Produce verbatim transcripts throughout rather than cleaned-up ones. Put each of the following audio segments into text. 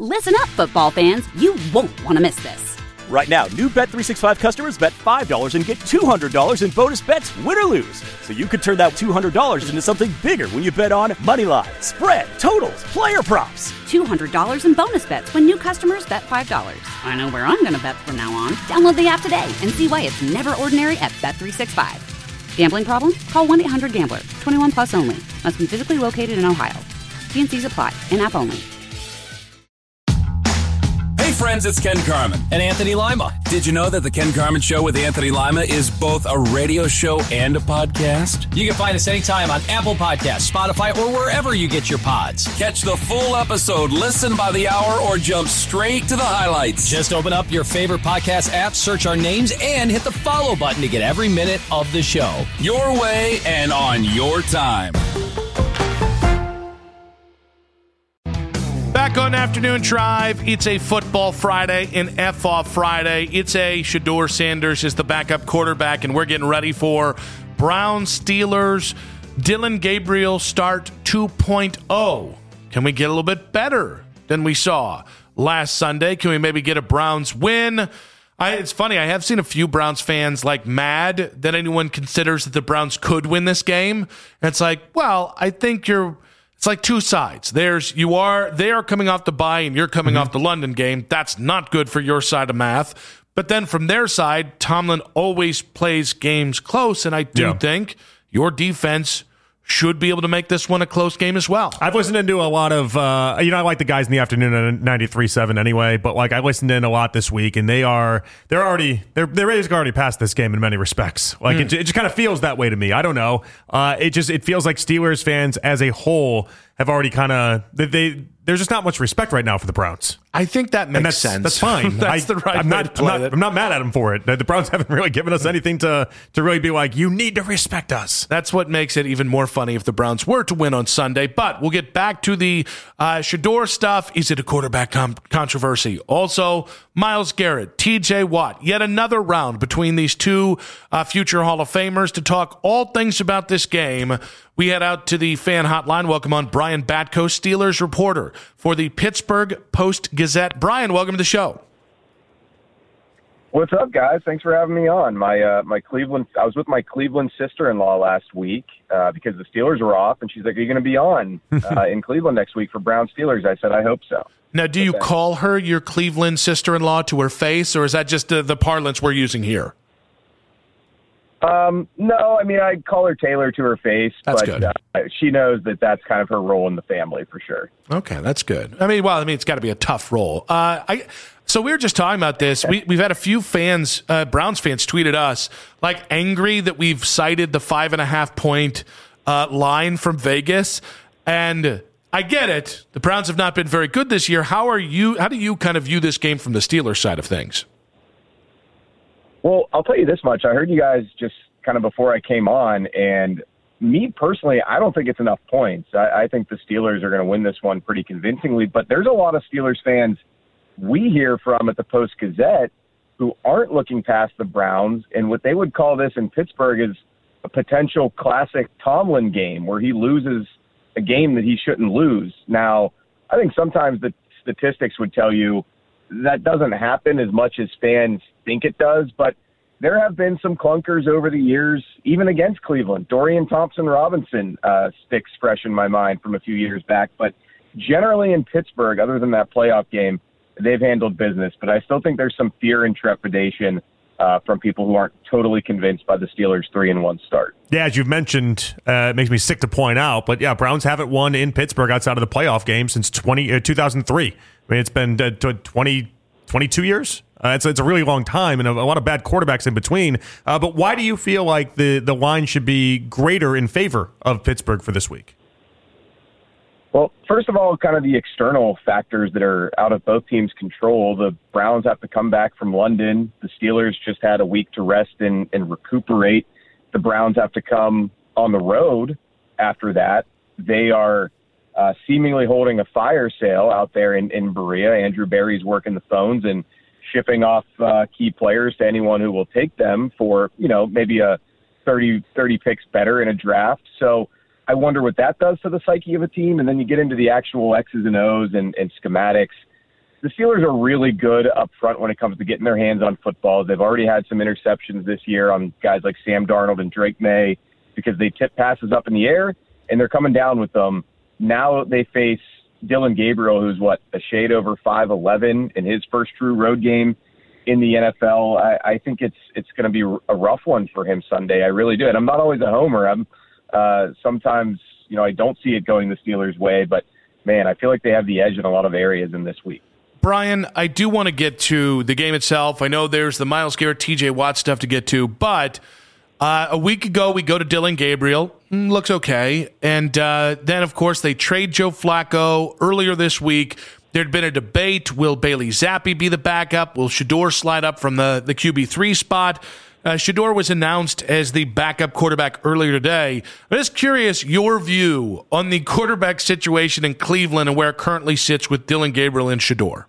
Listen up, football fans. You won't want to miss this. Right now, new Bet three sixty-five customers bet five dollars and get two hundred dollars in bonus bets, win or lose. So you could turn that two hundred dollars into something bigger when you bet on money line, spread, totals, player props. two hundred dollars in bonus bets when new customers bet five dollars. I know where I'm going to bet from now on. Download the app today and see why it's never ordinary at Bet three sixty-five. Gambling problem? Call one eight hundred gambler. twenty-one plus only. Must be physically located in Ohio. T and C's apply. In-app only. Hey friends, it's Ken Carman. And Anthony Lima. Did you know that the Ken Carman Show with Anthony Lima is both a radio show and a podcast? You can find us anytime on Apple Podcasts, Spotify, or wherever you get your pods. Catch the full episode, listen by the hour, or jump straight to the highlights. Just open up your favorite podcast app, search our names, and hit the follow button to get every minute of the show. Your way and on your time. Back on Afternoon Drive, it's a Football Friday, an F-Off Friday. It's a Shedeur Sanders is the backup quarterback, and we're getting ready for Browns Steelers. Dillon Gabriel start two point oh. Can we get a little bit better than we saw last Sunday? Can we maybe get a Browns win? I, it's funny, I have seen a few Browns fans like mad that anyone considers that the Browns could win this game. And it's like, well, I think you're... It's like two sides. There's you are they are coming off the bye and you're coming mm-hmm. off the London game. That's not good for your side of math. But then from their side, Tomlin always plays games close, and I do yeah. think your defense should be able to make this one a close game as well. I've listened into a lot of, uh, you know, I like the guys in the afternoon at ninety-three point seven anyway, but like I listened in a lot this week, and they are, they're already, they're, they're ready to already past this game in many respects. Like mm. it, it just kind of feels that way to me. I don't know. Uh, it just, it feels like Steelers fans as a whole have already kind of, they, they, there's just not much respect right now for the Browns. I think that makes that's, sense. That's fine. that's I, the right I'm way not, to play I'm not, it. I'm not mad at them for it. The Browns haven't really given us anything to, to really be like, you need to respect us. That's what makes it even more funny if the Browns were to win on Sunday. But we'll get back to the uh, Shedeur stuff. Is it a quarterback com- controversy? Also, Myles Garrett, T J Watt, yet another round between these two uh, future Hall of Famers to talk all things about this game. We head out to the fan hotline. Welcome on Brian Batko, Steelers reporter for the Pittsburgh Post-Gazette. Brian, welcome to the show. What's up, guys? Thanks for having me on. My uh, my Cleveland. I was with my Cleveland sister-in-law last week uh, because the Steelers were off, and she's like, "Are you going to be on uh, in Cleveland next week for Brown Steelers?" I said, "I hope so." Now, do you okay. call her your Cleveland sister-in-law to her face, or is that just the, the parlance we're using here? Um, no, I mean, I call her Taylor to her face, that's but good. Uh, she knows that that's kind of her role in the family for sure. Okay, that's good. I mean, well, I mean, it's got to be a tough role. Uh, I so we were just talking about this. We, we've had a few fans, uh, Browns fans, tweeted us like angry that we've cited the five and a half point uh, line from Vegas, and I get it. The Browns have not been very good this year. How are you? How do you kind of view this game from the Steelers side of things? Well, I'll tell you this much. I heard you guys just kind of before I came on, and me personally, I don't think it's enough points. I, I think the Steelers are going to win this one pretty convincingly, but there's a lot of Steelers fans we hear from at the Post-Gazette who aren't looking past the Browns, and what they would call this in Pittsburgh is a potential classic Tomlin game where he loses a game that he shouldn't lose. Now, I think sometimes the statistics would tell you that doesn't happen as much as fans think it does, but there have been some clunkers over the years, even against Cleveland. Dorian Thompson-Robinson uh, sticks fresh in my mind from a few years back, but generally in Pittsburgh, other than that playoff game, they've handled business, but I still think there's some fear and trepidation uh, from people who aren't totally convinced by the Steelers' three and one start. Yeah, as you've mentioned, uh, it makes me sick to point out, but yeah, Browns haven't won in Pittsburgh outside of the playoff game since twenty, uh, two thousand three. I mean, it's been uh, twenty, twenty-two years. Uh, it's, it's a really long time and a, a lot of bad quarterbacks in between. Uh, but why do you feel like the, the line should be greater in favor of Pittsburgh for this week? Well, first of all, kind of the external factors that are out of both teams' control. The Browns have to come back from London. The Steelers just had a week to rest and, and recuperate. The Browns have to come on the road after that. They are uh, seemingly holding a fire sale out there in, in Berea. Andrew Berry's working the phones and shipping off uh, key players to anyone who will take them for, you know, maybe a thirty, thirty picks better in a draft. So I wonder what that does to the psyche of a team. And then you get into the actual X's and O's and, and schematics. the Steelers are really good up front when it comes to getting their hands on footballs. They've already had some interceptions this year on guys like Sam Darnold and Drake May because they tip passes up in the air, and they're coming down with them. Now they face Dillon Gabriel, who's, what, a shade over five eleven in his first true road game in the N F L. I, I think it's it's going to be a rough one for him Sunday. I really do. And I'm not always a homer. I'm uh, sometimes, you know, I don't see it going the Steelers' way, but, man, I feel like they have the edge in a lot of areas in this week. Brian, I do want to get to the game itself. I know there's the Myles Garrett, T J Watt stuff to get to, but uh, a week ago we go to Dillon Gabriel. Mm, looks okay. And uh, then, of course, they trade Joe Flacco. Earlier this week, there'd been a debate. Will Bailey Zappi be the backup? Will Shedeur slide up from the, the Q B three spot? Uh, Shedeur was announced as the backup quarterback earlier today. I'm just curious your view on the quarterback situation in Cleveland and where it currently sits with Dillon Gabriel and Shedeur.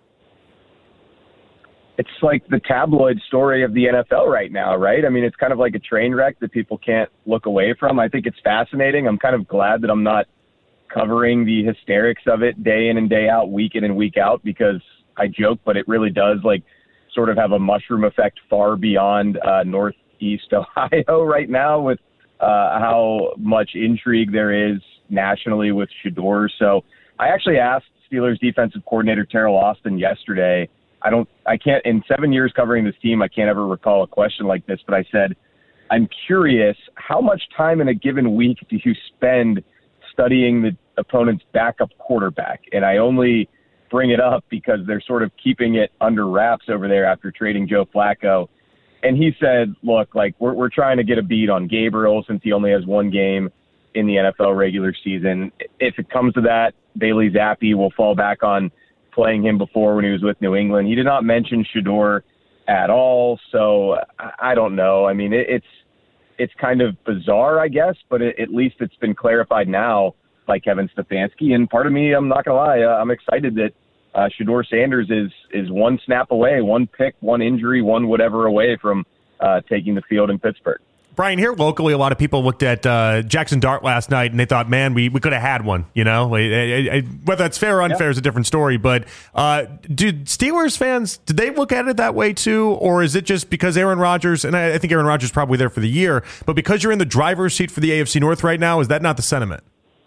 It's like the tabloid story of the N F L right now, right? I mean, it's kind of like a train wreck that people can't look away from. I think it's fascinating. I'm kind of glad that I'm not covering the hysterics of it day in and day out, week in and week out, because I joke, but it really does like sort of have a mushroom effect far beyond uh, Northeast Ohio right now with uh, how much intrigue there is nationally with Shedeur. So I actually asked Steelers defensive coordinator Terrell Austin yesterday. I don't, I can't, in seven years covering this team, I can't ever recall a question like this, but I said, I'm curious, how much time in a given week do you spend studying the opponent's backup quarterback? And I only bring it up because they're sort of keeping it under wraps over there after trading Joe Flacco. And he said, look, like we're, we're trying to get a beat on Gabriel since he only has one game in the N F L regular season. If it comes to that, Bailey Zappi will fall back on playing him before when he was with New England. He did not mention Shedeur at all, so I don't know. I mean, it, it's it's kind of bizarre, I guess, but it, at least it's been clarified now by Kevin Stefanski. And part of me, I'm not going to lie, uh, I'm excited that uh, Shedeur Sanders is is one snap away, one pick, one injury, one whatever away from uh, taking the field in Pittsburgh. Brian, here locally, a lot of people looked at uh, Jackson Dart last night and they thought, man, we, we could have had one, you know? Like, I, I, whether that's fair or unfair yeah. is a different story, but uh, did Steelers fans, did they look at it that way too? Or is it just because Aaron Rodgers, and I, I think Aaron Rodgers is probably there for the year, but because you're in the driver's seat for the A F C North right now, is that not the sentiment?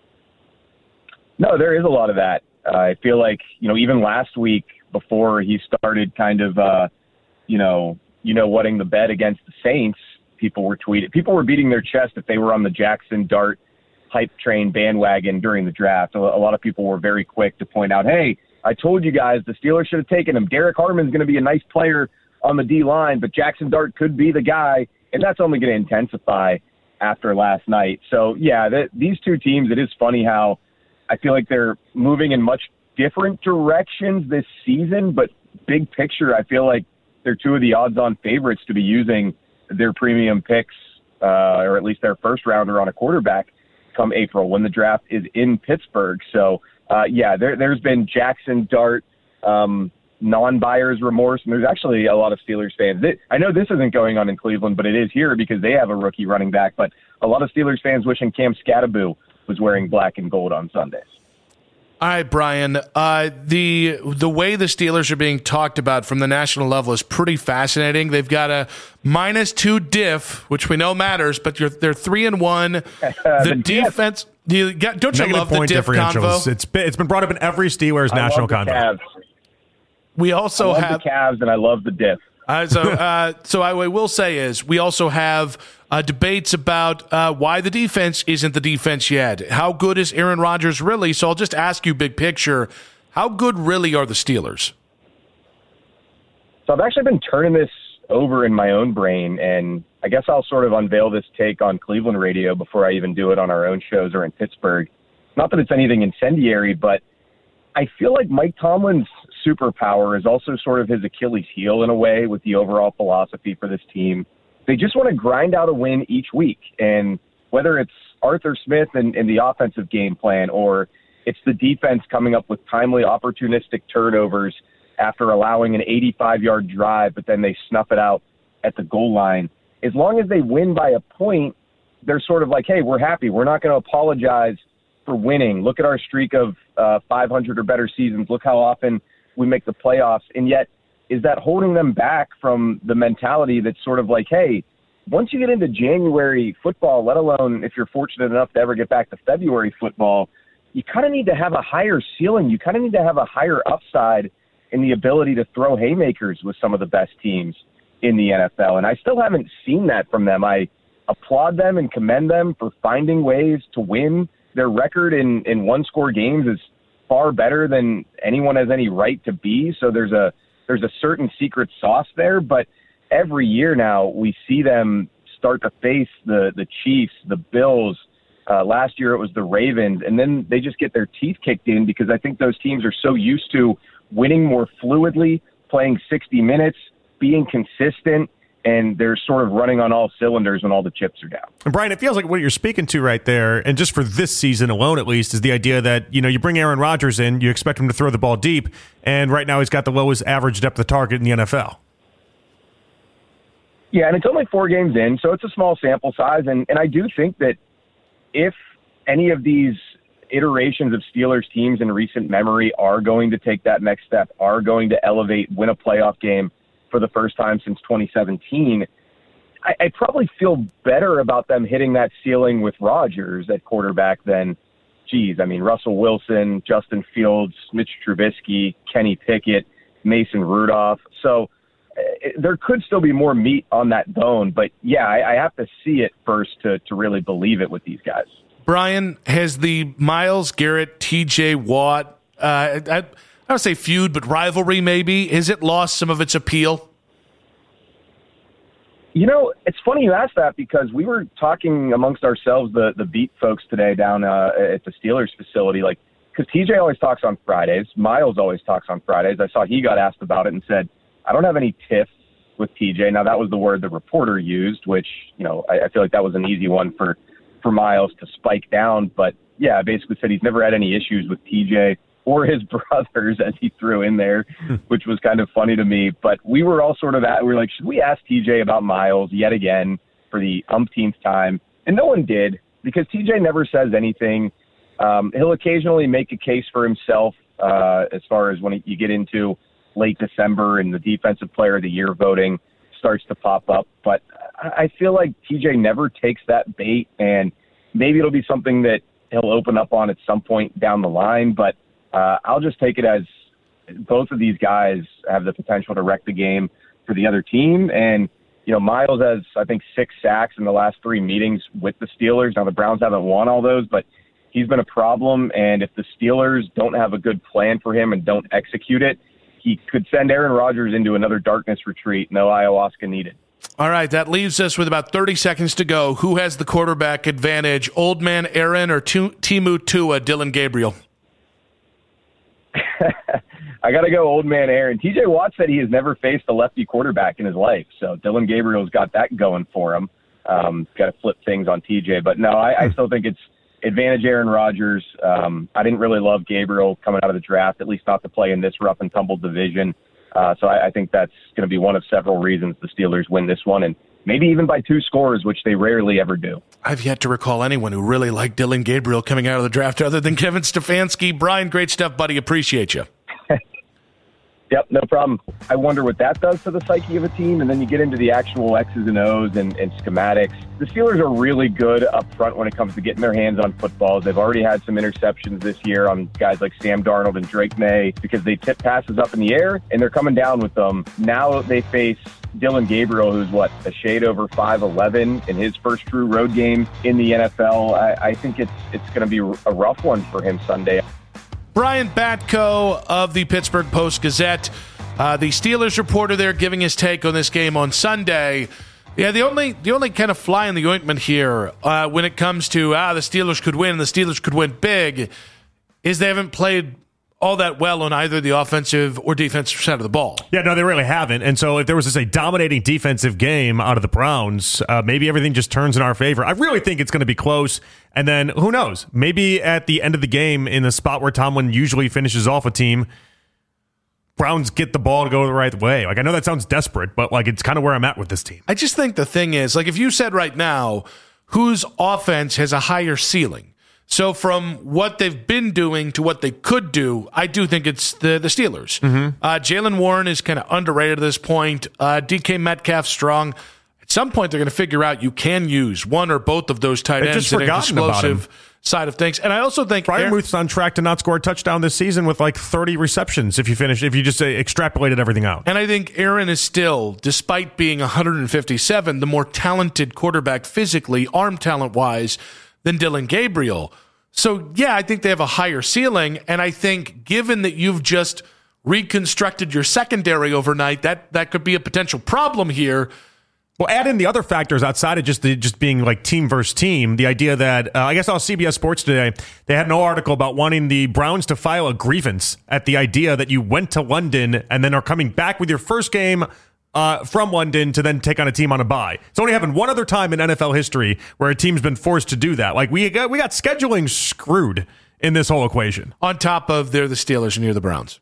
No, there is a lot of that. Uh, I feel like, you know, even last week before he started kind of, uh, you know, you know, whatting the bet against the Saints, people were tweeting, people were beating their chest if they were on the Jackson Dart hype train bandwagon during the draft. A lot of people were very quick to point out, hey, I told you guys the Steelers should have taken him. Derek Harmon's going to be a nice player on the D-line, but Jackson Dart could be the guy, and that's only going to intensify after last night. So, yeah, th- these two teams, it is funny how I feel like they're moving in much different directions this season, but big picture, I feel like they're two of the odds-on favorites to be using their premium picks, uh, or at least their first rounder on a quarterback come April when the draft is in Pittsburgh. So, uh, yeah, there, there's been Jackson Dart um, non-buyer's remorse. And there's actually a lot of Steelers fans. That, I know this isn't going on in Cleveland, but it is here because they have a rookie running back. But a lot of Steelers fans wishing Cam Skattebo was wearing black and gold on Sundays. All right, Brian. Uh, the the way the Steelers are being talked about from the national level is pretty fascinating. They've got a minus two diff, which we know matters, but you're, they're three and one. The, the defense, you got, don't you Negative love the diff convo? It's been, it's been brought up in every Steelers I national love the convo. Cavs. We also I love have the Cavs, and I love the diff. Uh, so, uh, so I will say is we also have uh, debates about uh, why the defense isn't the defense yet. How good is Aaron Rodgers really? So I'll just ask you, big picture, how good really are the Steelers? So I've actually been turning this over in my own brain, and I guess I'll sort of unveil this take on Cleveland radio before I even do it on our own shows or in Pittsburgh. Not that it's anything incendiary, but I feel like Mike Tomlin's superpower is also sort of his Achilles heel in a way with the overall philosophy for this team. They just want to grind out a win each week. And whether it's Arthur Smith and, and the offensive game plan, or it's the defense coming up with timely opportunistic turnovers after allowing an eighty-five-yard drive, but then they snuff it out at the goal line. As long as they win by a point, they're sort of like, hey, we're happy. We're not going to apologize for winning. Look at our streak of uh, five hundred or better seasons. Look how often we make the playoffs. And yet, is that holding them back from the mentality that's sort of like, hey, once you get into January football, let alone if you're fortunate enough to ever get back to February football, you kind of need to have a higher ceiling. You kind of need to have a higher upside in the ability to throw haymakers with some of the best teams in the N F L. And I still haven't seen that from them. I applaud them and commend them for finding ways to win. Their record in, in one-score games is far better than anyone has any right to be. So there's a there's a certain secret sauce there. But every year now we see them start to face the, the Chiefs, the Bills. Uh, last year it was the Ravens. And then they just get their teeth kicked in because I think those teams are so used to winning more fluidly, playing sixty minutes, being consistent, and they're sort of running on all cylinders when all the chips are down. And Brian, it feels like what you're speaking to right there, and just for this season alone at least, is the idea that, you know, you bring Aaron Rodgers in, you expect him to throw the ball deep, and right now he's got the lowest average depth of target in the N F L. Yeah, and it's only four games in, so it's a small sample size, and, and I do think that if any of these iterations of Steelers teams in recent memory are going to take that next step, are going to elevate, win a playoff game for the first time since twenty seventeen, I, I probably feel better about them hitting that ceiling with Rodgers at quarterback than, geez, I mean, Russell Wilson, Justin Fields, Mitch Trubisky, Kenny Pickett, Mason Rudolph. So uh, there could still be more meat on that bone, but yeah, I, I have to see it first to, to really believe it with these guys. Brian, has the Myles Garrett, T J Watt, uh, I, I don't say feud, but rivalry maybe, has it lost some of its appeal? You know, it's funny you asked that because we were talking amongst ourselves, the, the beat folks today down uh, at the Steelers facility, like, because T J always talks on Fridays. Myles always talks on Fridays. I saw he got asked about it and said, I don't have any tiff with T J. Now, that was the word the reporter used, which, you know, I, I feel like that was an easy one for, for Myles to spike down. But, yeah, I basically said he's never had any issues with T J or his brothers, as he threw in there, which was kind of funny to me. But we were all sort of at, we were like, should we ask T J about Myles yet again for the umpteenth time? And no one did, because T J never says anything. Um, he'll occasionally make a case for himself uh, as far as when he, you get into late December and the Defensive Player of the Year voting starts to pop up. But I feel like T J never takes that bait, and maybe it'll be something that he'll open up on at some point down the line. But Uh, I'll just take it as both of these guys have the potential to wreck the game for the other team. And, you know, Myles has, I think, six sacks in the last three meetings with the Steelers. Now, the Browns haven't won all those, but he's been a problem. And if the Steelers don't have a good plan for him and don't execute it, he could send Aaron Rodgers into another darkness retreat. No ayahuasca needed. All right, that leaves us with about thirty seconds to go. Who has the quarterback advantage, Old Man Aaron or Timu Tua, Dylan Gabriel? I got to go Old Man Aaron. T J Watt said he has never faced a lefty quarterback in his life, so Dylan Gabriel's got that going for him. Um, got to flip things on T J. But, no, I, I still think it's advantage Aaron Rodgers. Um, I didn't really love Gabriel coming out of the draft, at least not to play in this rough-and-tumble division. Uh, so I, I think that's going to be one of several reasons the Steelers win this one, and maybe even by two scores, which they rarely ever do. I've yet to recall anyone who really liked Dylan Gabriel coming out of the draft other than Kevin Stefanski. Brian, great stuff, buddy. Appreciate you. Yep, no problem. I wonder what that does to the psyche of a team, and then you get into the actual X's and O's and, and schematics. The Steelers are really good up front when it comes to getting their hands on footballs. They've already had some interceptions this year on guys like Sam Darnold and Drake May because they tip passes up in the air, and they're coming down with them. Now they face Dylan Gabriel, who's, what, a shade over five eleven in his first true road game in the N F L. I, I think it's it's going to be a rough one for him Sunday. Brian Batko of the Pittsburgh Post-Gazette, uh, the Steelers reporter there, giving his take on this game on Sunday. Yeah, the only the only kind of fly in the ointment here uh, when it comes to, ah, the Steelers could win and the Steelers could win big, is they haven't played all that well on either the offensive or defensive side of the ball. Yeah, no, they really haven't. And so if there was just a dominating defensive game out of the Browns, uh, maybe everything just turns in our favor. I really think it's going to be close. And then who knows? Maybe at the end of the game, in the spot where Tomlin usually finishes off a team, Browns get the ball to go the right way. Like, I know that sounds desperate, but like it's kind of where I'm at with this team. I just think the thing is, like, if you said right now, whose offense has a higher ceiling, So from what they've been doing to what they could do, I do think it's the, the Steelers. Mm-hmm. Uh, Jaylen Warren is kind of underrated at this point. Uh, D K Metcalf strong. At some point, they're going to figure out you can use one or both of those tight They've ends just in an forgotten about him. explosive side of things. And I also think Fryermuth's on track to not score a touchdown this season with like thirty receptions if you finish if you just uh, extrapolated everything out. And I think Aaron is still, despite being one hundred fifty-seven, the more talented quarterback physically, arm talent-wise, than Dylan Gabriel. So, yeah, I think they have a higher ceiling. And I think given that you've just reconstructed your secondary overnight, that, that could be a potential problem here. Well, add in the other factors outside of just the, just being like team versus team. The idea that uh, I guess on C B S Sports today, they had an article about wanting the Browns to file a grievance at the idea that you went to London and then are coming back with your first game uh, from London to then take on a team on a bye. It's only happened one other time in N F L history where a team's been forced to do that. Like we got we got scheduling screwed in this whole equation. On top of they're the Steelers and you're the Browns.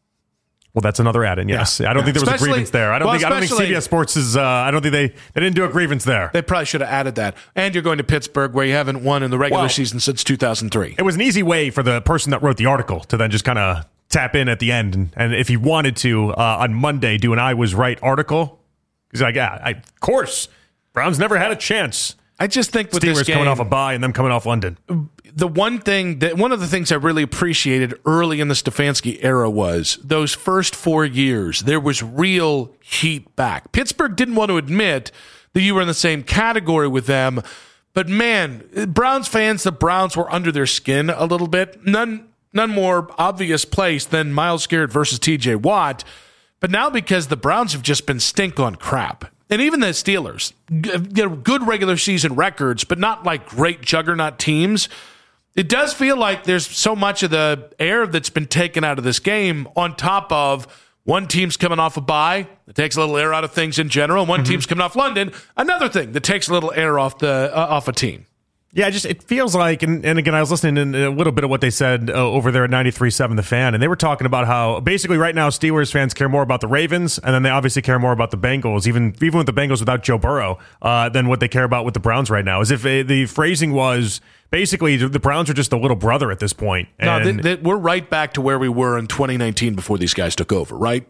Well, that's another add-in. Yes, yeah. I don't yeah. think there was especially, a grievance there. I don't well, think. I don't think C B S Sports is. Uh, I don't think they. They didn't do a grievance there. They probably should have added that. And you're going to Pittsburgh, where you haven't won in the regular well, season since two thousand three. It was an easy way for the person that wrote the article to then just kind of tap in at the end, and, and if he wanted to uh, on Monday do an "I was right" article, he's like, "Yeah, I, of course, Browns never had a chance." I just think with Steelers this game, coming off a bye and them coming off London. The one thing that one of the things I really appreciated early in the Stefanski era was those first four years, there was real heat back. Pittsburgh didn't want to admit that you were in the same category with them, but man, Browns fans, the Browns were under their skin a little bit. None, none more obvious place than Myles Garrett versus T J Watt. But now because the Browns have just been stink on crap. And even the Steelers, you know, good regular season records, but not like great juggernaut teams. It does feel like there's so much of the air that's been taken out of this game on top of one team's coming off a bye. It takes a little air out of things in general. One mm-hmm. team's coming off London. Another thing that takes a little air off the uh, off a team. Yeah, just it feels like, and, and again, I was listening to a little bit of what they said uh, over there at ninety-three point seven The Fan, and they were talking about how basically right now Steelers fans care more about the Ravens, and then they obviously care more about the Bengals, even even with the Bengals without Joe Burrow, uh, than what they care about with the Browns right now. As if uh, the phrasing was basically the Browns are just a little brother at this point. And no, they, they, we're right back to where we were in twenty nineteen before these guys took over, right?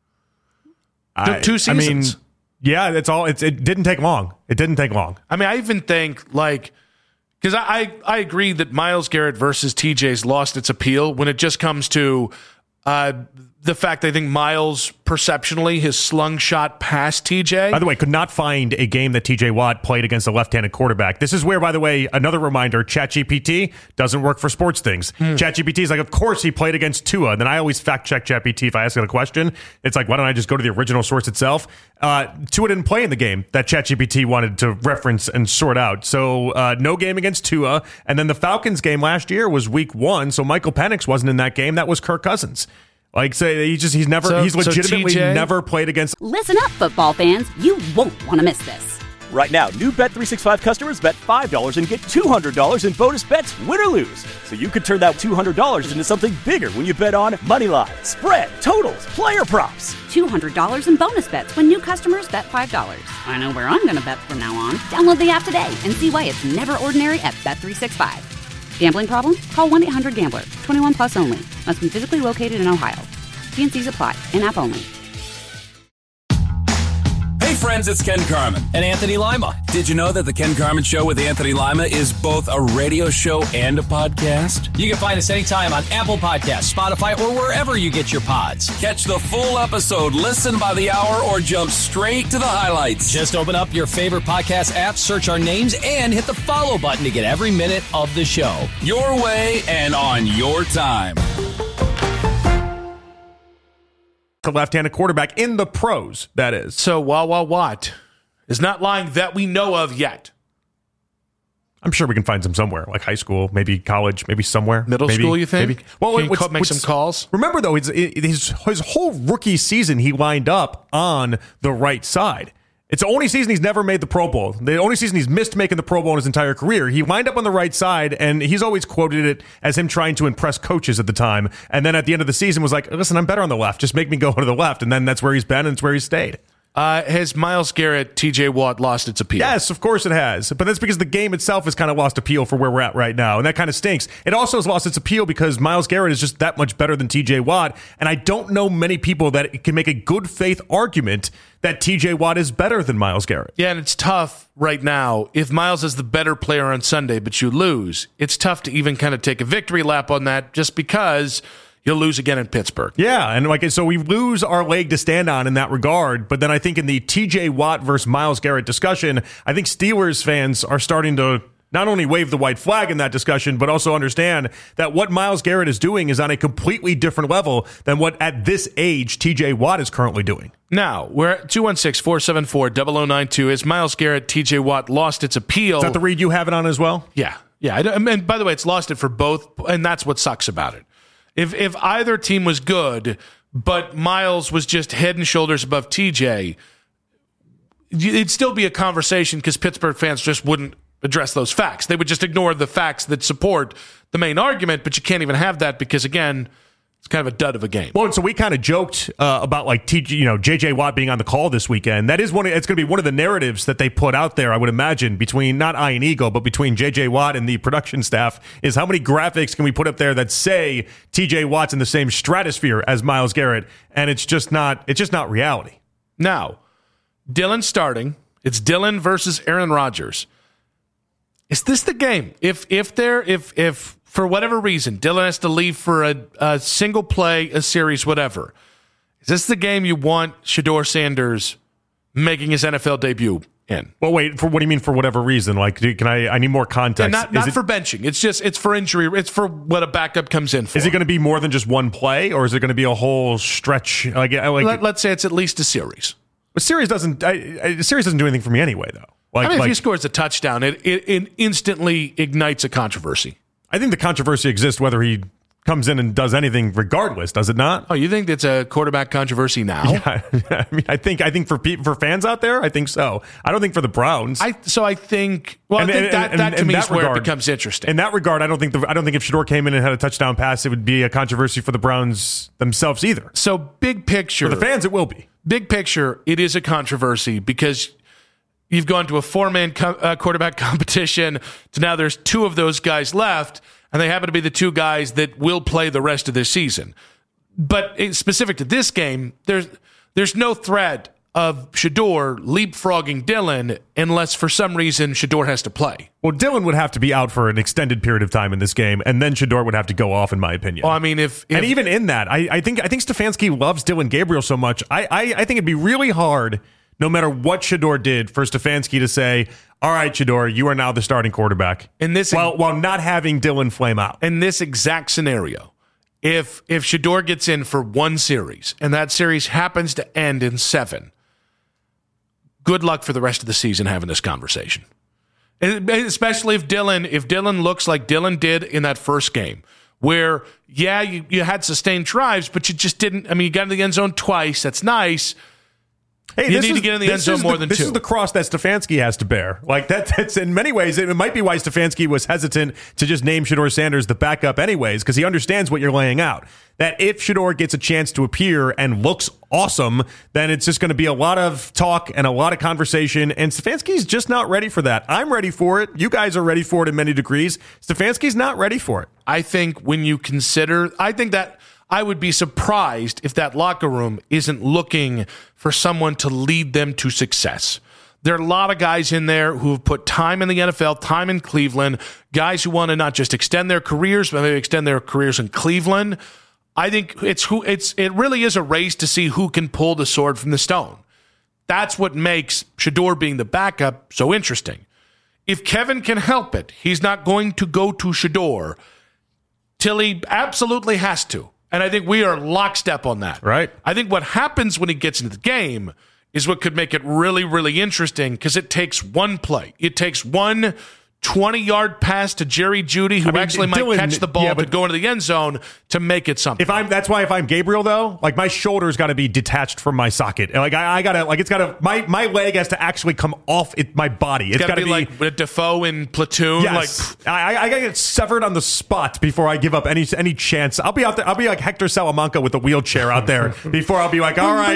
I, Two seasons. I mean, yeah, it's all. It's, it didn't take long. It didn't take long. I mean, I even think like. Because I, I, I agree that Myles Garrett versus T J's lost its appeal when it just comes to uh, the fact that I think Myles, perceptionally, his slung shot past T J. By the way, could not find a game that T J Watt played against a left-handed quarterback. This is where, by the way, another reminder, ChatGPT doesn't work for sports things. Hmm. ChatGPT is like, of course he played against Tua. And then I always fact-check ChatGPT if I ask it a question. It's like, why don't I just go to the original source itself? Uh, Tua didn't play in the game that ChatGPT wanted to reference and sort out. So uh, no game against Tua. And then the Falcons game last year was week one, so Michael Penix wasn't in that game. That was Kirk Cousins. Like, say, he just, he's never, so, he's legitimately so T J never played against. Listen up, football fans. You won't want to miss this. Right now, new Bet three sixty-five customers bet five dollars and get two hundred dollars in bonus bets, win or lose. So you could turn that two hundred dollars into something bigger when you bet on money line, spread, totals, player props. two hundred dollars in bonus bets when new customers bet five dollars. I know where I'm going to bet from now on. Download the app today and see why it's never ordinary at Bet three sixty-five. Gambling problem? Call one eight hundred gambler. twenty-one plus only. Must be physically located in Ohio. T and C's apply. In-app only. Hey friends, it's Ken Carman. And Anthony Lima. Did you know that the Ken Carman Show with Anthony Lima is both a radio show and a podcast? You can find us anytime on Apple Podcasts, Spotify, or wherever you get your pods. Catch the full episode, listen by the hour, or jump straight to the highlights. Just open up your favorite podcast app, search our names, and hit the follow button to get every minute of the show. Your way and on your time. The left-handed quarterback in the pros, that is. So Wawa Watt is not lying that we know of yet. I'm sure we can find some somewhere, like high school, maybe college, maybe somewhere. Middle maybe, school, you think? Maybe. Well, Can what's, you make what's, some calls? Remember, though, his, his, his whole rookie season, he lined up on the right side. It's the only season he's never made the Pro Bowl. The only season he's missed making the Pro Bowl in his entire career. He lined up on the right side, and he's always quoted it as him trying to impress coaches at the time. And then at the end of the season was like, listen, I'm better on the left. Just make me go to the left. And then that's where he's been, and it's where he's stayed. Uh, has Myles Garrett, T J Watt lost its appeal? Yes, of course it has. But that's because the game itself has kind of lost appeal for where we're at right now. And that kind of stinks. It also has lost its appeal because Myles Garrett is just that much better than T J Watt. And I don't know many people that can make a good faith argument that T J Watt is better than Myles Garrett. Yeah, and it's tough right now. If Myles is the better player on Sunday, but you lose, it's tough to even kind of take a victory lap on that just because you'll lose again in Pittsburgh. Yeah, and like so we lose our leg to stand on in that regard. But then I think in the T J Watt versus Myles Garrett discussion, I think Steelers fans are starting to not only wave the white flag in that discussion, but also understand that what Myles Garrett is doing is on a completely different level than what at this age T J Watt is currently doing. Now, we're at two one six, four seven four, zero zero nine two. Is Myles Garrett, T J Watt lost its appeal? Is that the read you have it on as well? Yeah. Yeah. I mean, by the way, it's lost it for both, and that's what sucks about it. If if either team was good, but Myles was just head and shoulders above T J, it'd still be a conversation because Pittsburgh fans just wouldn't address those facts. They would just ignore the facts that support the main argument, but you can't even have that because, again, it's kind of a dud of a game. Well, and so we kind of joked uh, about like T J, you know, J J Watt being on the call this weekend. That is one. Of, it's going to be one of the narratives that they put out there. I would imagine between not Ian Eagle, but between J J Watt and the production staff is how many graphics can we put up there that say T J Watt's in the same stratosphere as Myles Garrett, and it's just not. It's just not reality. Now, Dylan starting. It's Dylan versus Aaron Rodgers. Is this the game? If if there if if. For whatever reason, Dylan has to leave for a, a single play, a series, whatever. Is this the game you want Shedeur Sanders making his N F L debut in? Well, wait. For what do you mean? For whatever reason? Like, can I? I need more context. Yeah, not not it, for benching. It's just it's for injury. It's for what a backup comes in for. Is it going to be more than just one play, or is it going to be a whole stretch? Like, like Let, let's say it's at least a series. A series doesn't. I, a series doesn't do anything for me anyway, though. Like, I mean, like, if he scores a touchdown, it, it it instantly ignites a controversy. I think the controversy exists whether he comes in and does anything regardless, does it not? Oh, you think it's a quarterback controversy now? Yeah, I mean, I think I think for pe- for fans out there, I think so. I don't think for the Browns. I so I think well, and, I think and, that, and, that to and me that is where regard, it becomes interesting. In that regard, I don't think the I don't think if Shedeur came in and had a touchdown pass, it would be a controversy for the Browns themselves either. So big picture, for the fans, it will be. Big picture, it is a controversy because you've gone to a four-man co- uh, quarterback competition to now there's two of those guys left. And they happen to be the two guys that will play the rest of this season. But specific to this game, there's there's no threat of Shedeur leapfrogging Dylan unless for some reason Shedeur has to play. Well, Dylan would have to be out for an extended period of time in this game, and then Shedeur would have to go off, in my opinion. Well, I mean, if, if and even in that, I, I think I think Stefanski loves Dylan Gabriel so much. I, I I think it'd be really hard, no matter what Shedeur did, for Stefanski to say, all right, Shedeur, you are now the starting quarterback. In this, while, while not having Dylan flame out. In this exact scenario, if if Shedeur gets in for one series, and that series happens to end in seven, good luck for the rest of the season having this conversation. And especially if Dylan, if Dylan looks like Dylan did in that first game, where, yeah, you, you had sustained drives, but you just didn't, I mean, you got in the end zone twice. That's nice. Hey, you this need is, to get in the end zone the, more than this two. This is the cross that Stefanski has to bear. Like that, that's in many ways, it might be why Stefanski was hesitant to just name Shedeur Sanders the backup anyways, because he understands what you're laying out. That if Shedeur gets a chance to appear and looks awesome, then it's just going to be a lot of talk and a lot of conversation, and Stefanski's just not ready for that. I'm ready for it. You guys are ready for it in many degrees. Stefanski's not ready for it. I think when you consider, I think that I would be surprised if that locker room isn't looking for someone to lead them to success. There are a lot of guys in there who have put time in the N F L, time in Cleveland, guys who want to not just extend their careers, but maybe extend their careers in Cleveland. I think it's who it's it really is a race to see who can pull the sword from the stone. That's what makes Shedeur being the backup so interesting. If Kevin can help it, he's not going to go to Shedeur till he absolutely has to. And I think we are lockstep on that. Right. I think what happens when he gets into the game is what could make it really, really interesting because it takes one play. It takes one twenty-yard pass to Jerry Jeudy, who I mean, actually Dylan, might catch the ball yeah, but to go into the end zone to make it something. If I'm, that's why if I'm Gabriel though, like my shoulder's got to be detached from my socket. Like I, I gotta, like it's gotta, my my leg has to actually come off it, my body. It's, it's got to be, be like a Defoe in Platoon. Yes, like I, I gotta get severed on the spot before I give up any any chance. I'll be out there. I'll be like Hector Salamanca with the wheelchair out there before I'll be like, all right.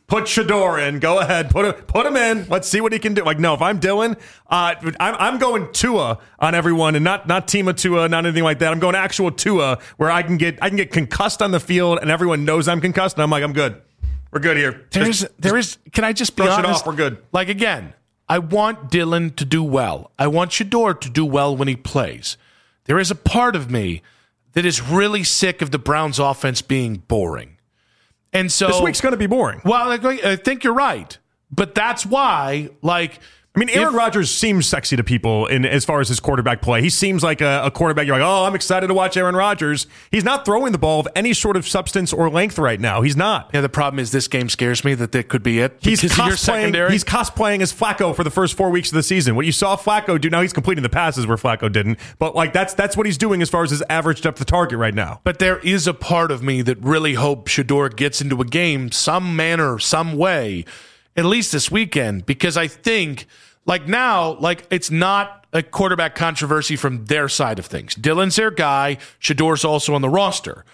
put Shedeur in. Go ahead, put him, put him in. Let's see what he can do. Like, no, if I'm Dylan, uh, I'm, I'm going Tua on everyone, and not not team of Tua, not anything like that. I'm going actual Tua, where I can get I can get concussed on the field, and everyone knows I'm concussed, and I'm like, I'm good. We're good here. There's, just, there is. Can I just be brush honest? it off. We're good. Like, again, I want Dylan to do well. I want Shedeur to do well when he plays. There is a part of me that is really sick of the Browns' offense being boring. And so this week's going to be boring. Well, I think you're right. But that's why, like... I mean, Aaron if, Rodgers seems sexy to people in as far as his quarterback play. He seems like a, a quarterback. You're like, oh, I'm excited to watch Aaron Rodgers. He's not throwing the ball of any sort of substance or length right now. He's not. Yeah, the problem is this game scares me that that could be it. He's because of your cosplaying. secondary. He's cosplaying as Flacco for the first four weeks of the season. What you saw Flacco do, now he's completing the passes where Flacco didn't. But like that's that's what he's doing as far as his average depth of target right now. But there is a part of me that really hopes Shedeur gets into a game some manner, some way, at least this weekend, because I think. Like now, like it's not a quarterback controversy from their side of things. Dylan's their guy. Shedeur's also on the roster.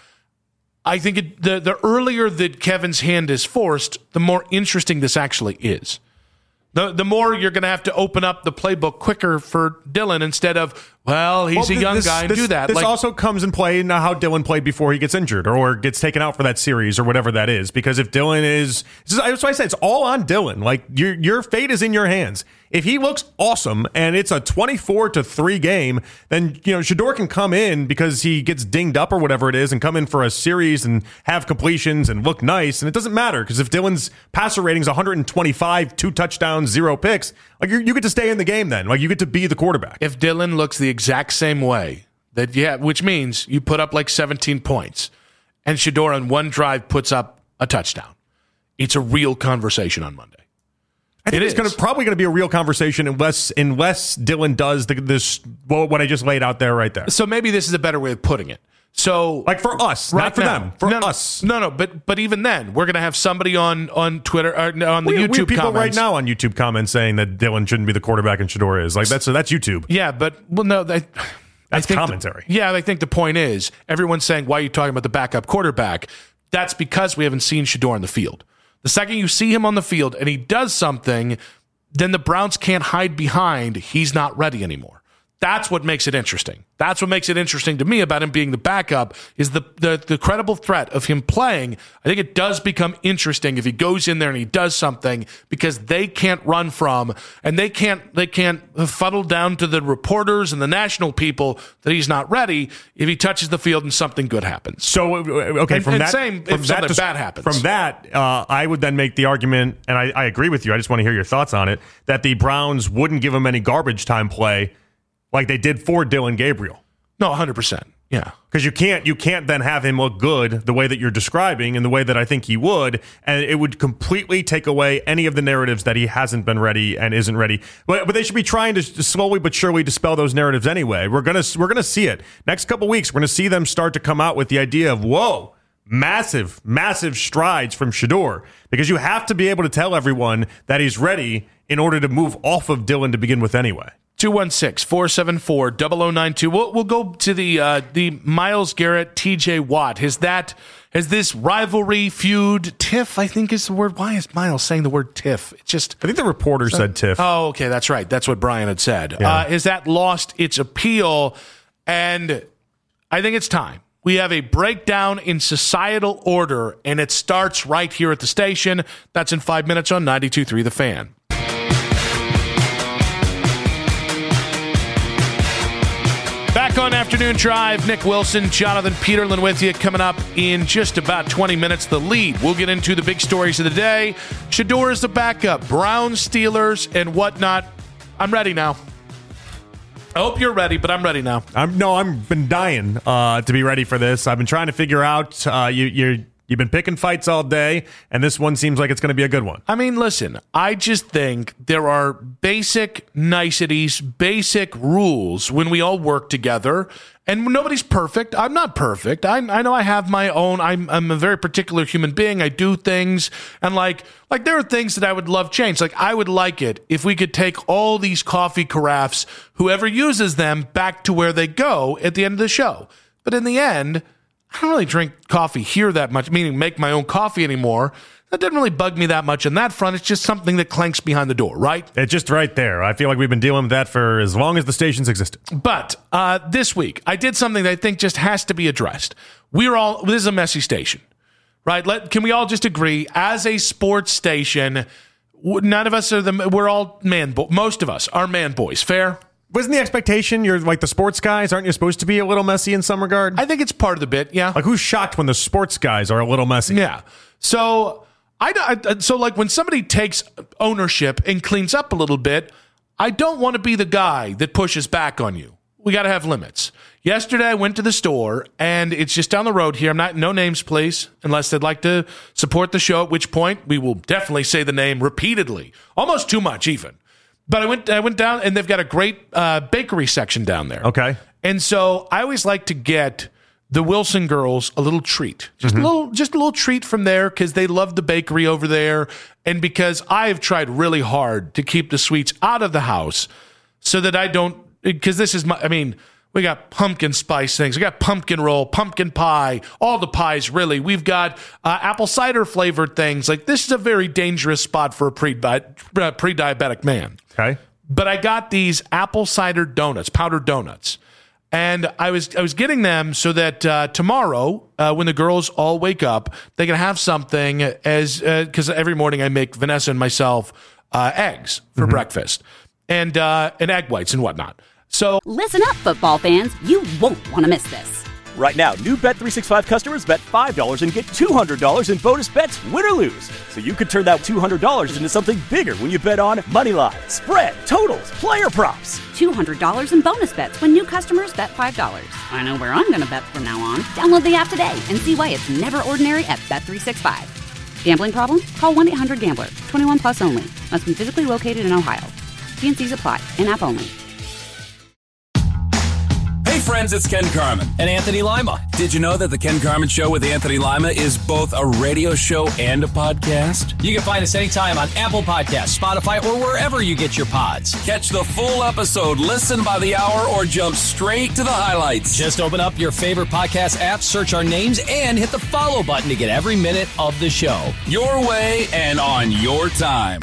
I think it, the the earlier that Kevin's hand is forced, the more interesting this actually is. The the more you're going to have to open up the playbook quicker for Dylan instead of, well, he's well, a young this, guy and this, do that. This like, also comes in play in how Dylan played before he gets injured or gets taken out for that series or whatever that is. Because if Dylan is, that's why I said it's all on Dylan. Like your your fate is in your hands. If he looks awesome and it's a twenty-four to three game, then you know Shedeur can come in because he gets dinged up or whatever it is and come in for a series and have completions and look nice. And it doesn't matter because if Dylan's passer rating is one twenty-five, two touchdowns, zero picks, like you you get to stay in the game then. Like you get to be the quarterback. If Dylan looks the exact same way, that yeah, which means you put up like seventeen points and Shedeur on one drive puts up a touchdown, it's a real conversation on Monday. I think it it's is. gonna, probably going to be a real conversation unless unless Dylan does the, this well, what I just laid out there right there. So maybe this is a better way of putting it. So like for us, right not for now, them, for no, us. No, no, but but even then, we're going to have somebody on on Twitter or on the we, YouTube we have people comments right now on YouTube comments saying that Dylan shouldn't be the quarterback and Shedeur is. Like that's that's YouTube. Yeah, but well, no, they, that's I think commentary. The, yeah, I think the point is everyone's saying, why are you talking about the backup quarterback? That's because we haven't seen Shedeur on the field. The second you see him on the field and he does something, then the Browns can't hide behind he's not ready anymore. That's what makes it interesting. That's what makes it interesting to me about him being the backup is the, the the credible threat of him playing. I think it does become interesting if he goes in there and he does something because they can't run from and they can't they can't funnel down to the reporters and the national people that he's not ready if he touches the field and something good happens. So okay, and, from and that, same from if something that, bad happens. From that, uh, I would then make the argument, and I, I agree with you. I just want to hear your thoughts on it. That the Browns wouldn't give him any garbage time play. Like they did for Dylan Gabriel. No, one hundred percent. Yeah. Because you can't you can't then have him look good the way that you're describing and the way that I think he would, and it would completely take away any of the narratives that he hasn't been ready and isn't ready. But, but they should be trying to slowly but surely dispel those narratives anyway. We're gonna we're gonna see it next couple weeks. We're gonna see them start to come out with the idea of whoa, massive massive strides from Shedeur, because you have to be able to tell everyone that he's ready in order to move off of Dylan to begin with anyway. two one six, four seven four, zero zero nine two. We'll, we'll go to the uh, the Myles Garrett, T J Watt. Has that has this rivalry, feud, tiff, I think is the word. Why is Myles saying the word tiff? It's just I think the reporter so, said tiff. Oh, okay, that's right. That's what Brian had said. Yeah. Uh, has that lost its appeal? And I think it's time. We have a breakdown in societal order, and it starts right here at the station. That's in five minutes on ninety-two point three The Fan. Back on Afternoon Drive, Nick Wilson, Jonathan Peterlin with you. Coming up in just about twenty minutes, the lead. We'll get into the big stories of the day. Shedeur is the backup. Browns, Steelers, and whatnot. I'm ready now. I hope you're ready, but I'm ready now. I'm no, I've been dying uh, to be ready for this. I've been trying to figure out. Uh, you, you're you've been picking fights all day, and this one seems like it's going to be a good one. I mean, listen, I just think there are basic niceties, basic rules when we all work together. And nobody's perfect. I'm not perfect. I I know I have my own. I'm I'm a very particular human being. I do things, and like like there are things that I would love changed. Like I would like it if we could take all these coffee carafes, whoever uses them, back to where they go at the end of the show. But in the end, I don't really drink coffee here that much, meaning make my own coffee anymore. That didn't really bug me that much on that front. It's just something that clanks behind the door, right? It's just right there. I feel like we've been dealing with that for as long as the stations existed. But uh, this week, I did something that I think just has to be addressed. We're all, this is a messy station, right? Let, can we all just agree, as a sports station, none of us are the, we're all man, bo- most of us are man boys. Fair? Wasn't the expectation you're like the sports guys? Aren't you supposed to be a little messy in some regard? I think it's part of the bit, yeah. Like, who's shocked when the sports guys are a little messy? Yeah. So, I, I so like when somebody takes ownership and cleans up a little bit, I don't want to be the guy that pushes back on you. We got to have limits. Yesterday, I went to the store, and it's just down the road here. I'm not, no names, please, unless they'd like to support the show, at which point we will definitely say the name repeatedly. Almost too much, even. But I went I went down, and they've got a great uh, bakery section down there. Okay. And so I always like to get the Wilson girls a little treat. Just Mm-hmm. a little just a little treat from there because they love the bakery over there. And because I have tried really hard to keep the sweets out of the house so that I don't, because this is my, I mean, we got pumpkin spice things. We got pumpkin roll, pumpkin pie, all the pies, really. We've got uh, apple cider flavored things. Like, this is a very dangerous spot for a pre uh, pre-diabetic man. Okay. But I got these apple cider donuts, powdered donuts. And I was I was getting them so that uh, tomorrow, uh, when the girls all wake up, they can have something as because uh, every morning I make Vanessa and myself uh, eggs for Mm-hmm. breakfast and uh, and egg whites and whatnot. So Listen up, football fans. You won't want to miss this. Right now, new Bet three sixty-five customers bet five dollars and get two hundred dollars in bonus bets, win or lose. So you could turn that two hundred dollars into something bigger when you bet on Moneyline, spread, totals, player props. two hundred dollars in bonus bets when new customers bet five dollars. I know where I'm going to bet from now on. Download the app today and see why it's never ordinary at Bet three sixty-five. Gambling problem? Call one eight hundred gambler. twenty-one plus only. Must be physically located in Ohio. T and C's apply. In-app only. Hey friends, it's Ken Carman. And Anthony Lima. Did you know that the Ken Carman Show with Anthony Lima is both a radio show and a podcast? You can find us anytime on Apple Podcasts, Spotify, or wherever you get your pods. Catch the full episode, listen by the hour, or jump straight to the highlights. Just open up your favorite podcast app, search our names, and hit the follow button to get every minute of the show. Your way and on your time.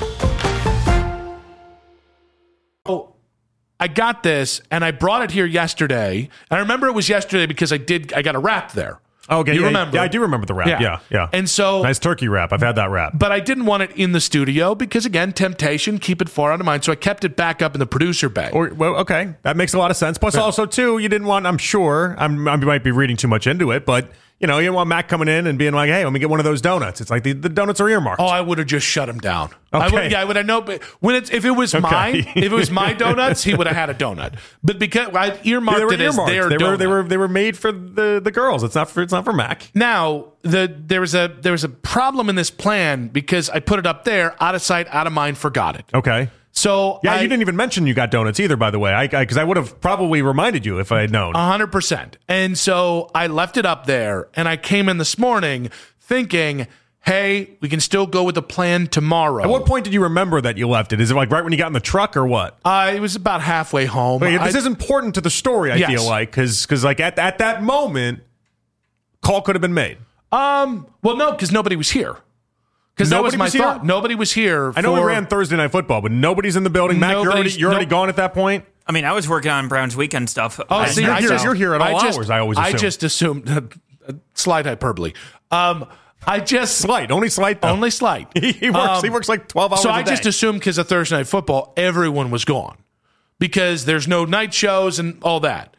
Oh, I got this, and I brought it here yesterday. And I remember it was yesterday because I did. I got a wrap there. Okay. You yeah, remember? Yeah, I do remember the wrap. Yeah. yeah, yeah. And so, nice turkey wrap. I've had that wrap. but I didn't want it in the studio because, again, temptation, keep it far out of mind. So I kept it back up in the producer bay. Or well, okay, that makes a lot of sense. Plus, also too, you didn't want. I'm sure I'm, I might be reading too much into it, but you know, you didn't want Mac coming in and being like, "Hey, let me get one of those donuts." It's like the, the donuts are earmarked. Oh, I would have just shut him down. Okay. I would, yeah, I would have known. But when it's if it was Okay. mine, if it was my donuts, he would have had a donut. But because I earmarked they were it as earmarked. their They donut. were they were they were made for the, the girls. It's not for it's not for Mac. Now the there was a there was a problem in this plan because I put it up there, out of sight, out of mind, forgot it. Okay. So Yeah, I, you didn't even mention you got donuts either, by the way. I because I, I would have probably reminded you if I had known. A hundred percent. And so I left it up there, and I came in this morning thinking, "Hey, we can still go with the plan tomorrow." At what point did you remember that you left it? Is it like right when you got in the truck or what? Uh, it was about halfway home. Wait, this I- is important to the story. I Yes. feel like because because like at at that moment, call could have been made. um. Well, no, because nobody was here. Because that was Nobody my was here? thought. Nobody was here. I know for, we ran Thursday Night Football, but nobody's in the building. Mac, you're already Nobody's- you're already no- gone at that point. I mean, I was working on Brown's weekend stuff. Oh, I see, you're I here- just, you're here at all I just, hours, I always assume. just assumed. Slight hyperbole. Um, I just Slight, only slight though. only slight. he, he works. Um, he works like twelve hours. So a I day. just assumed because of Thursday Night Football, everyone was gone because there's no night shows and all that.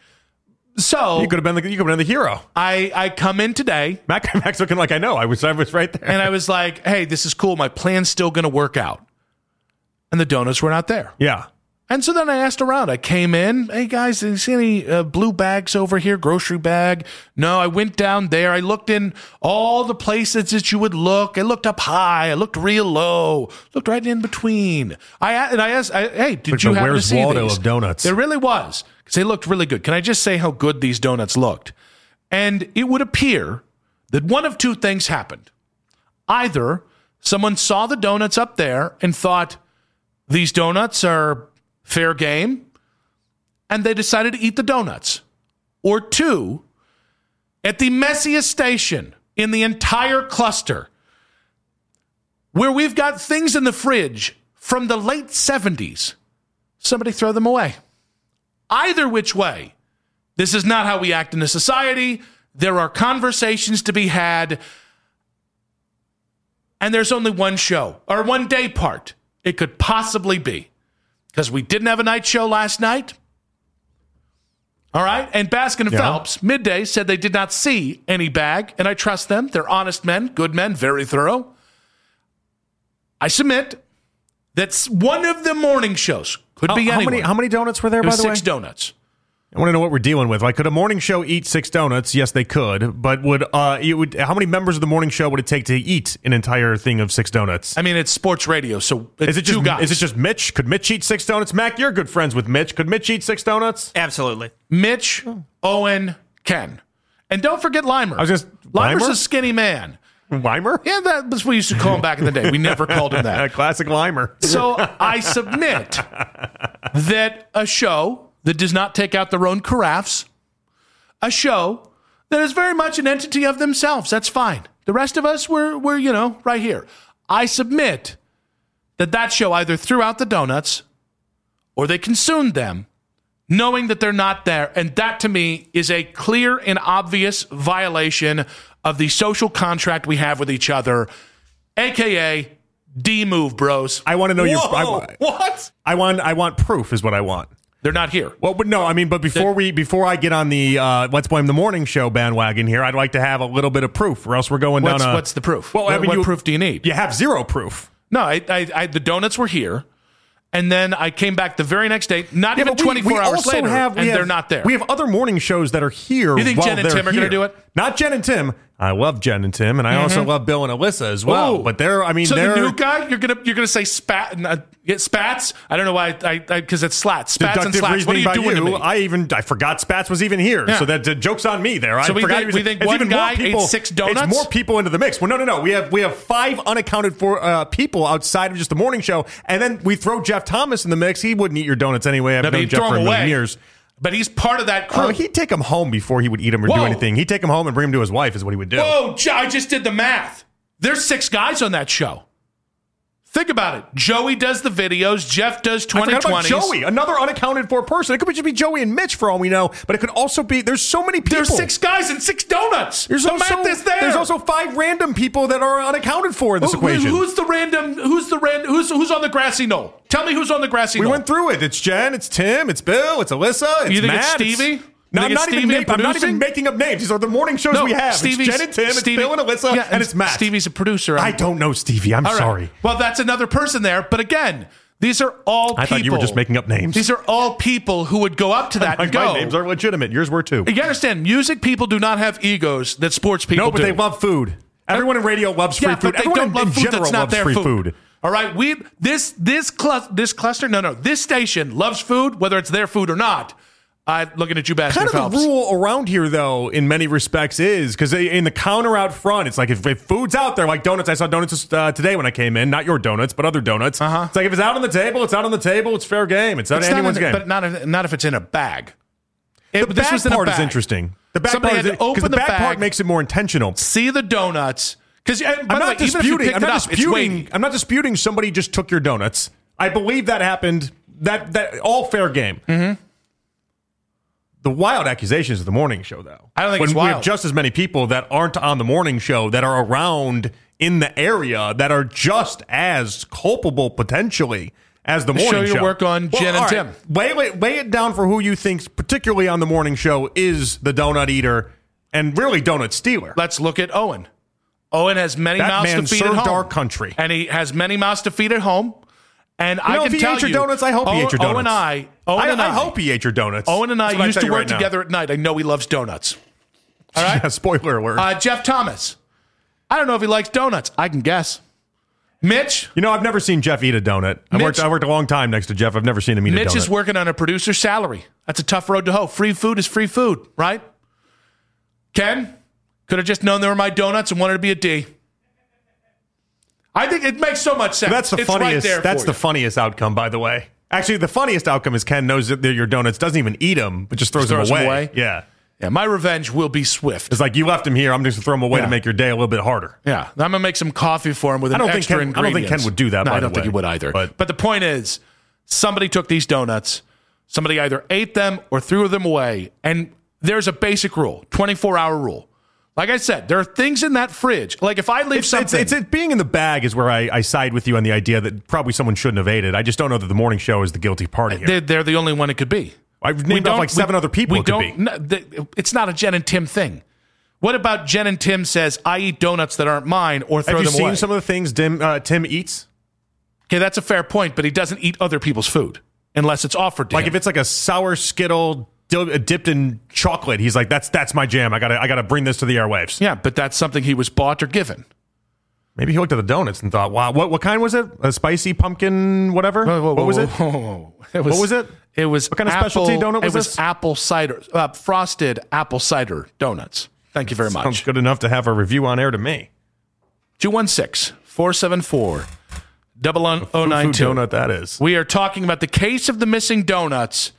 So you could have been the, you could have been the hero. I, I come in today Mac Mac's looking like I know. I was I was right there. and I was like, hey, this is cool. My plan's still going to work out. And the donuts were not there. yeah. And so then I asked around. I came in. Hey, guys, do you see any uh, blue bags over here? Grocery bag? No, I went down there. I looked in all the places that you would look. I looked up high. I looked real low. Looked right in between. I a- And I asked, I, hey, did Like you the happen to Where's see Waldo these? of donuts. There really was. Because they looked really good. Can I just say how good these donuts looked? And it would appear that one of two things happened. Either someone saw the donuts up there and thought, these donuts are fair game, and they decided to eat the donuts. Or two, at the messiest station in the entire cluster, where we've got things in the fridge from the late seventies. Somebody throw them away. Either which way, this is not how we act in a society. There are conversations to be had, and there's only one show, or one day part it could possibly be, because we didn't have a night show last night. All right, and Baskin and yeah. Phelps, midday, said they did not see any bag, and I trust them. They're honest men, good men, very thorough. I submit that one of the morning shows could how, be how anyone. Many, how many donuts were there, by the six way? Six donuts. I want to know what we're dealing with. Like, could a morning show eat six donuts? Yes, they could. But would uh, you would how many members of the morning show would it take to eat an entire thing of six donuts? I mean, it's sports radio, so it's is it two just, guys. Is it just Mitch? Could Mitch eat six donuts? Mac, you're good friends with Mitch. Could Mitch eat six donuts? Absolutely. Mitch, Owen, Ken. And don't forget Limer. I was just Limer's Limer? a skinny man. Limer? Yeah, that was what we used to call him back in the day. We never called him that. Classic Limer. So I submit that a show that does not take out their own carafes, a show that is very much an entity of themselves, that's fine. The rest of us, we're, we're you know, right here. I submit that that show either threw out the donuts or they consumed them, knowing that they're not there. And that, to me, is a clear and obvious violation of the social contract we have with each other, a k a. D-move, bros. I want to know Whoa, your... I, what? I want, I want proof is what I want. They're not here. Well, but no, I mean, but before we before I get on the uh, Let's Blame the Morning Show bandwagon here, I'd like to have a little bit of proof, or else we're going What's, down a... what's the proof? Well, what, I mean, what you, proof do you need? You have zero proof. No, I, I, I, the donuts were here, and then I came back the very next day, not Yeah, even but we- twenty-four we hours also later, have- we and have- they're not there. We have other morning shows that are here. You think while Jen and they're Tim are gonna here. do it? Not Jen and Tim. I love Jen and Tim, and I also love Bill and Alyssa as well. Ooh. But they're, I mean, so they're... the new guy, you're gonna you're gonna say spat, uh, get spats? I don't know why, I because it's slats, spats and Deductive slats. What are reasoning you by doing you. to me? I even I forgot Spats was even here, Yeah. so that the joke's on me there. So I we forgot think- he was, we think it's one even guy more people, ate six donuts? It's more people into the mix. Well, no, no, no. We have we have five unaccounted for uh, people outside of just the morning show, and then we throw Jeff Thomas in the mix. He wouldn't eat your donuts anyway. I've No, but known you'd Jeff throw for a him million away. years. But he's part of that crew. Oh, he'd take him home before he would eat them or do Whoa. anything. He'd take him home and bring him to his wife is what he would do. Whoa, J- I just did the math. There's six guys on that show. Think about it. Joey does the videos. Jeff does twenty I forgot twenties. about Joey, another unaccounted for person. It could just be Joey and Mitch for all we know, but it could also be, there's so many people. There's six guys and six donuts. There's the also, math is there. There's also five random people that are unaccounted for in this Who- equation. Who's the random? Who's the random? Who's who's on the grassy knoll? Tell me who's on the grassy we knoll. went through it. It's Jen, it's Tim, it's Bill, it's Alyssa, it's You think it's Matt. Stevie? No, You I'm think not, it's even Stevie make, I'm not even producing? making up names. These are the morning shows No, we have. Stevie's- it's Jen and Tim, Stevie- it's Bill and Alyssa, yeah, and it's Matt. Stevie's a producer. I don't know Stevie. I'm All right. sorry. Well, that's another person there. But again, these are all people. I thought you were just making up names. These are all people who would go up to that my, and go. my names are legitimate. Yours were too. You understand, music people do not have egos that sports people No, but do. they love food. Everyone in radio loves free yeah, food. but they Everyone don't in, love in food general that's not loves their free food. food. All right, we this this cl- this cluster, no, no, this station loves food, whether it's their food or not. Uh, looking at you, Baskin Kind of Phelps. the rule around here, though, in many respects, is because in the counter out front, it's like if, if food's out there, like donuts. I saw donuts uh, today when I came in, not your donuts, but other donuts. Uh-huh. It's like if it's out on the table, it's out on the table. It's fair game. It's not It's anyone's not in, game. but not if, not if it's in a bag. It, the this bag was in a part is bag. interesting. The bag Somebody part had is to open because the the bag bag, part makes it more intentional. see the donuts. Because by I'm the not way, even if you disputing. picked I'm it not up, it's disputing. weighty. I'm not disputing somebody just took your donuts. I believe that happened. That that all fair game. Mm-hmm. The wild accusations of the morning show, though. I don't think when it's we have wild. just as many people that aren't on the morning show that are around in the area that are just as culpable potentially as the morning Show show. your work on Jen and all right, Tim. Lay, lay, lay it down for who you think, particularly on the morning show, is the donut eater and really donut stealer. Let's look at Owen. Owen has many That mouths man to feed at served home. our country. And he has many mouths to feed at home. And You I know, can if he tell ate your you, donuts, I hope he Owen, ate your donuts. Owen and I, Owen I, and I, I hope he ate your donuts. Owen and I That's what I used tell to you work right now. together at night. I know he loves donuts. All right? Yeah, spoiler alert. Uh, Jeff Thomas. I don't know if he likes donuts. I can guess. Mitch. You know, I've never seen Jeff eat a donut. I Mitch- worked. I worked a long time next to Jeff. I've never seen him eat Mitch a donut. is working on a producer's salary. That's a tough road to hoe. Free food is free food, right? Ken, could have just known they were my donuts and wanted to be a D. I think it makes so much sense. That's the it's funniest. Right there that's for the you. funniest outcome, by the way. Actually, the funniest outcome is Ken knows that they're your donuts, doesn't even eat them, but just throws, Just throws them, them away. away? Yeah. Yeah, my revenge will be swift. It's like you left him here. I'm just going to throw him away Yeah. to make your day a little bit harder. Yeah, I'm going to make some coffee for him with I an don't think extra Ken- I don't think ingredients. Ken would do that, No, by I don't the think he way. would either. But- but the point is, somebody took these donuts, somebody either ate them or threw them away, and there's a basic rule, twenty-four hour rule. Like I said, there are things in that fridge. Like if I leave It's, something... it's, it's it being in the bag is where I, I side with you on the idea that probably someone shouldn't have ate it. I just don't know that the morning show is the guilty party here. they're, they're the only one it could be. I've We named off don't- like seven we- other people we it could don't, be. no, the- it's not a Jen and Tim thing. What about Jen and Tim says, I eat donuts that aren't mine, or throw Have you them seen away? some of the things Tim, uh, Tim eats? Okay, that's a fair point, but he doesn't eat other people's food unless it's offered to Like him. if it's like a sour Skittle di- dipped in chocolate, he's like, "That's that's my jam. I gotta I gotta bring this to the airwaves." Yeah, but that's something he was bought or given. Maybe he looked at the donuts and thought, "Wow, what what kind was it? A spicy pumpkin, whatever? Whoa, whoa, what was whoa, it? whoa, whoa. It was, What was it? It was What kind of apple, specialty donut was It was this? apple cider, uh, frosted apple cider donuts. Thank you very Sounds much. good enough to have a review on air to me. two one six, four seven four, zero zero nine Foo-foo two. donut that is. We are talking about the case of the missing donuts.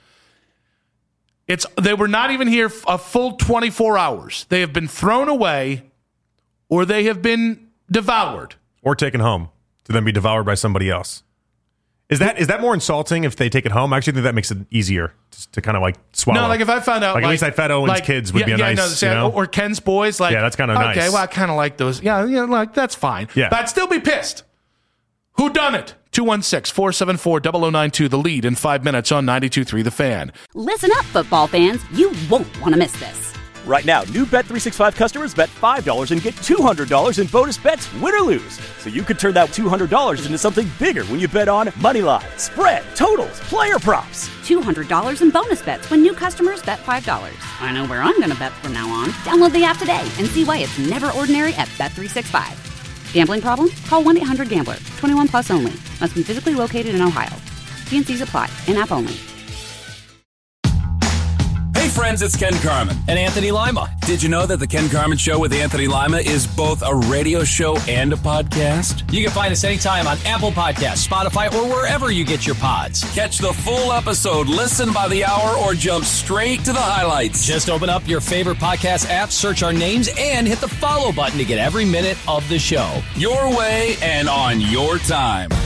It's they were not even here a full twenty-four hours. They have been thrown away or they have been devoured. Or taken home to then be devoured by somebody else. Is that is that more insulting if they take it home? I actually think that makes it easier to, to kind of like swallow. No, like if I found out, Like, like, at least I fed Owen's like, kids would yeah, be a yeah, nice, no, say, you know? or Ken's boys, like Yeah, that's kinda okay, nice. well, I kind of like those. Yeah, yeah, like that's fine. Yeah. but I'd still be pissed. Who done it? two one six, four seven four, zero zero nine two. The lead in five minutes on ninety-two point three The Fan. Listen up, football fans. You won't want to miss this. Right now, new Bet three sixty-five customers bet five dollars and get two hundred dollars in bonus bets, win or lose. So you could turn that two hundred dollars into something bigger when you bet on Moneyline, spread, totals, player props. two hundred dollars in bonus bets when new customers bet five dollars. I know where I'm going to bet from now on. Download the app today and see why it's never ordinary at Bet three sixty-five. Gambling problem? Call one eight hundred gambler. twenty-one plus only. Must be physically located in Ohio. T N Cs apply. In-app only. Hey friends, it's Ken Carman. And Anthony Lima. Did you know that the Ken Carman Show with Anthony Lima is both a radio show and a podcast? You can find us anytime on Apple Podcasts, Spotify, or wherever you get your pods. Catch the full episode, listen by the hour, or jump straight to the highlights. Just open up your favorite podcast app, search our names, and hit the follow button to get every minute of the show. Your way and on your time.